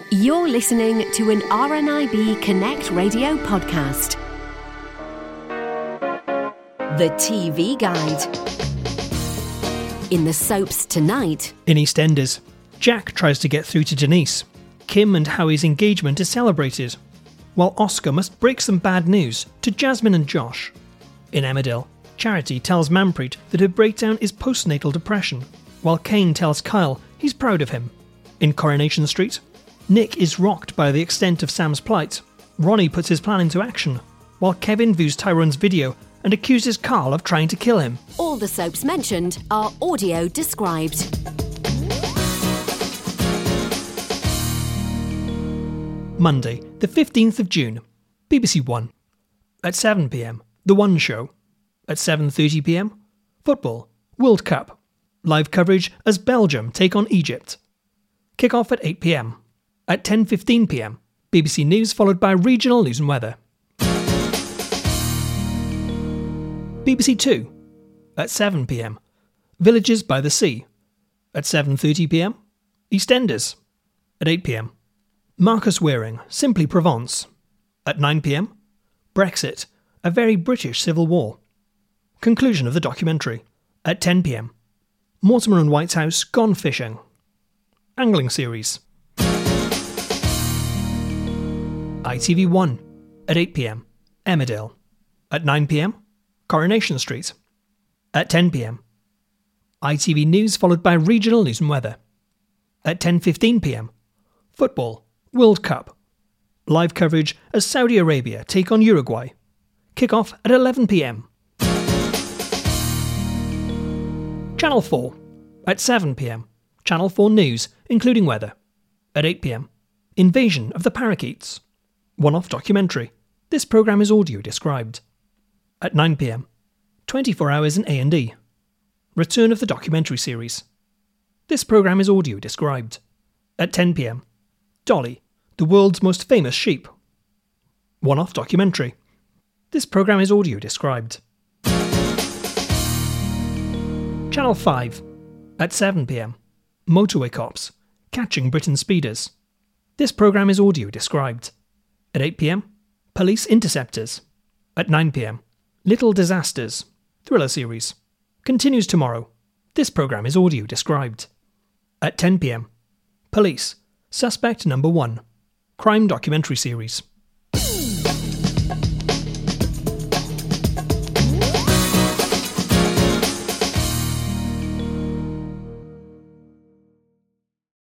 You're listening to an RNIB Connect Radio podcast. The TV Guide. In the soaps tonight. In EastEnders, Jack tries to get through to Denise. Kim and Howie's engagement is celebrated, while Oscar must break some bad news to Jasmine and Josh. In Emmerdale, Charity tells Manpreet that her breakdown is postnatal depression, while Kane tells Kyle he's proud of him. In Coronation Street, Nick is rocked by the extent of Sam's plight. Ronnie puts his plan into action, while Kevin views Tyrone's video and accuses Carl of trying to kill him. All the soaps mentioned are audio described. Monday, the 15th of June, BBC One. At 7 p.m, The One Show. At 7:30 p.m, Football, World Cup. Live coverage as Belgium take on Egypt. Kick-off at 8 p.m. At 10:15 p.m, BBC News followed by regional news and weather. BBC Two. At 7 p.m, Villages by the Sea. At 7:30 p.m, EastEnders. At 8 p.m, Marcus Waring, Simply Provence. At 9 p.m, Brexit, a very British civil war. Conclusion of the documentary. At 10 p.m, Mortimer and Whitehouse Gone Fishing. Angling series. ITV1. At 8 p.m, Emmerdale. At 9 p.m, Coronation Street. At 10 p.m, ITV News followed by regional news and weather. At 10:15 p.m, Football, World Cup. Live coverage as Saudi Arabia take on Uruguay. Kick-off at 11 p.m. Channel 4. At 7 p.m, Channel 4 News, including weather. At 8 p.m, Invasion of the Parakeets. One-off documentary. This programme is audio described. At 9 p.m, 24 Hours in A&E. Return of the documentary series. This programme is audio described. At 10 p.m, Dolly, the world's most famous sheep. One-off documentary. This programme is audio described. Channel 5. At 7 p.m, Motorway Cops, Catching Britain Speeders. This programme is audio described. At 8 p.m, Police Interceptors. At 9 p.m, Little Disasters, thriller series. Continues tomorrow. This programme is audio described. At 10 p.m, Police, Suspect Number 1, crime documentary series.